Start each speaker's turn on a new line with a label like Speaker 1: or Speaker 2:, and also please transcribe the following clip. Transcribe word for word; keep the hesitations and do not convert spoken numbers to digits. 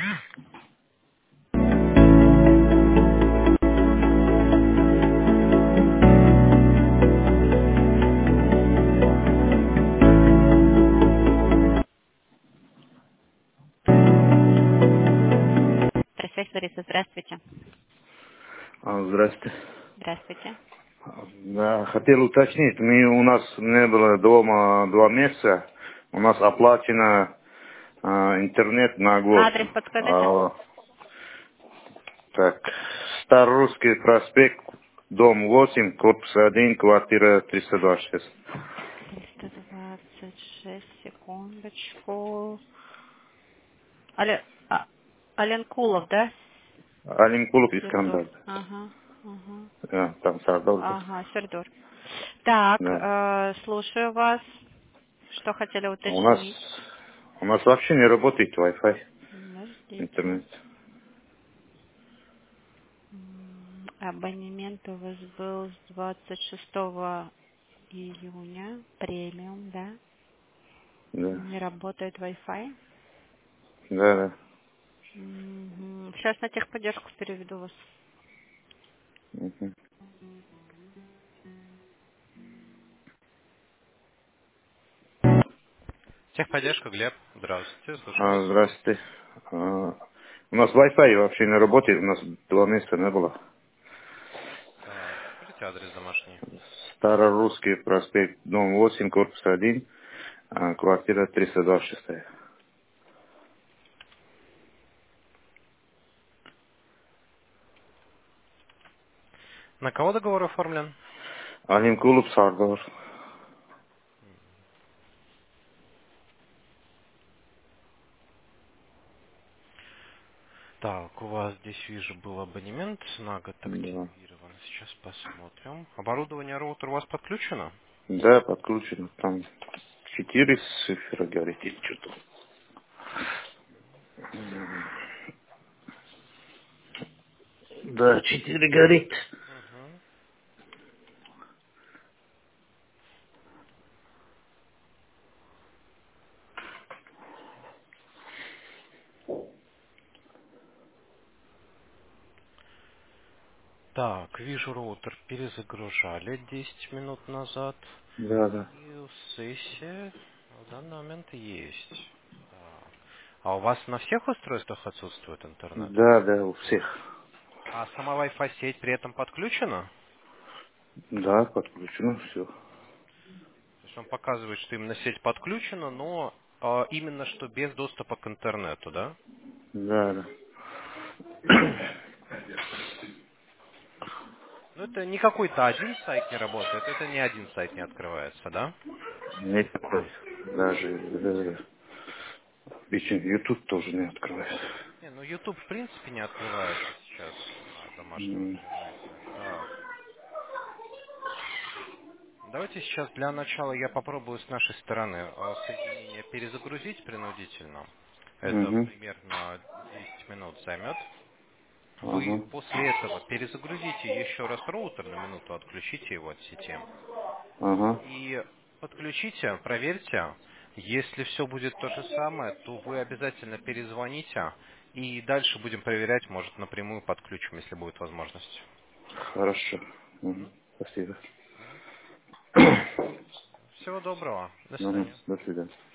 Speaker 1: Просвет Лариса, здравствуйте.
Speaker 2: А, Здравствуйте.
Speaker 1: Здравствуйте.
Speaker 2: А, Да, хотел уточнить, мы, у нас не было дома два месяца, у нас оплачено а, интернет на год.
Speaker 1: Адрес подскажите?
Speaker 2: А, так, Старорусский проспект, дом восемь, корпус один, квартира триста двадцать шесть.
Speaker 1: триста двадцать шесть, секундочку. Але... а, Аленкулов, да?
Speaker 2: Алимкулов
Speaker 1: Сердор.
Speaker 2: Искандар.
Speaker 1: Ага, ага.
Speaker 2: Да, там Сардор.
Speaker 1: Ага, Сердор. Так,
Speaker 2: Да.
Speaker 1: э, слушаю вас. Что хотели
Speaker 2: У нас,
Speaker 1: уточнить?
Speaker 2: у нас вообще не работает Wi-Fi,
Speaker 1: Подождите.
Speaker 2: интернет.
Speaker 1: М, Абонемент у вас был с двадцать шестого июня. Премиум, да?
Speaker 2: Да,
Speaker 1: Не работает Wi-Fi.
Speaker 2: да, да.
Speaker 1: Мгм. Сейчас на техподдержку переведу вас.
Speaker 2: Мгм.
Speaker 3: Техподдержка, Глеб. Здравствуйте, слушаю
Speaker 2: А,
Speaker 3: вас.
Speaker 2: Здравствуйте. А, У нас Wi-Fi вообще не работает, у нас два месяца не было.
Speaker 3: Так, скажите адрес домашний.
Speaker 2: Старорусский проспект, дом восемь, корпус один, а, квартира триста двадцать шесть.
Speaker 3: На кого договор оформлен?
Speaker 2: Алимкулов Сардор.
Speaker 3: Так, у вас здесь, вижу, был абонемент на год
Speaker 2: Да.
Speaker 3: активирован. Сейчас посмотрим. Оборудование роутер у вас подключено?
Speaker 2: Да, подключено. Там четыре цифры горит или что-то. Да, четыре горит.
Speaker 3: Угу. Так, вижу, роутер перезагружали десять минут назад.
Speaker 2: Да, да.
Speaker 3: И сессия в данный момент есть. Так. А у вас на всех устройствах отсутствует интернет?
Speaker 2: Да, да, у всех.
Speaker 3: А сама Wi-Fi сеть при этом подключена?
Speaker 2: Да, подключено все.
Speaker 3: То есть он показывает, что именно сеть подключена, но а, именно что без доступа к интернету, да?
Speaker 2: Да, да.
Speaker 3: Ну это не какой-то один сайт не работает, это ни один сайт не открывается, да?
Speaker 2: Нет такой. Даже э, обычно YouTube тоже не открывает.
Speaker 3: Не, ну YouTube в принципе не открывается сейчас на домашнем
Speaker 2: М,
Speaker 3: интернете. Так, давайте сейчас для начала я попробую с нашей стороны а, соединение перезагрузить принудительно. Это
Speaker 2: Мгм.
Speaker 3: примерно десять минут займет. Вы
Speaker 2: Ага.
Speaker 3: после этого перезагрузите еще раз роутер на минуту, отключите его от сети.
Speaker 2: Ага.
Speaker 3: И подключите, проверьте. Если все будет то же самое, то вы обязательно перезвоните. И дальше будем проверять, может, напрямую подключим, если будет возможность.
Speaker 2: Хорошо. Мгм.
Speaker 3: М?
Speaker 2: Спасибо.
Speaker 3: Всего доброго. До
Speaker 2: Мгм.
Speaker 3: свидания.
Speaker 2: До свидания.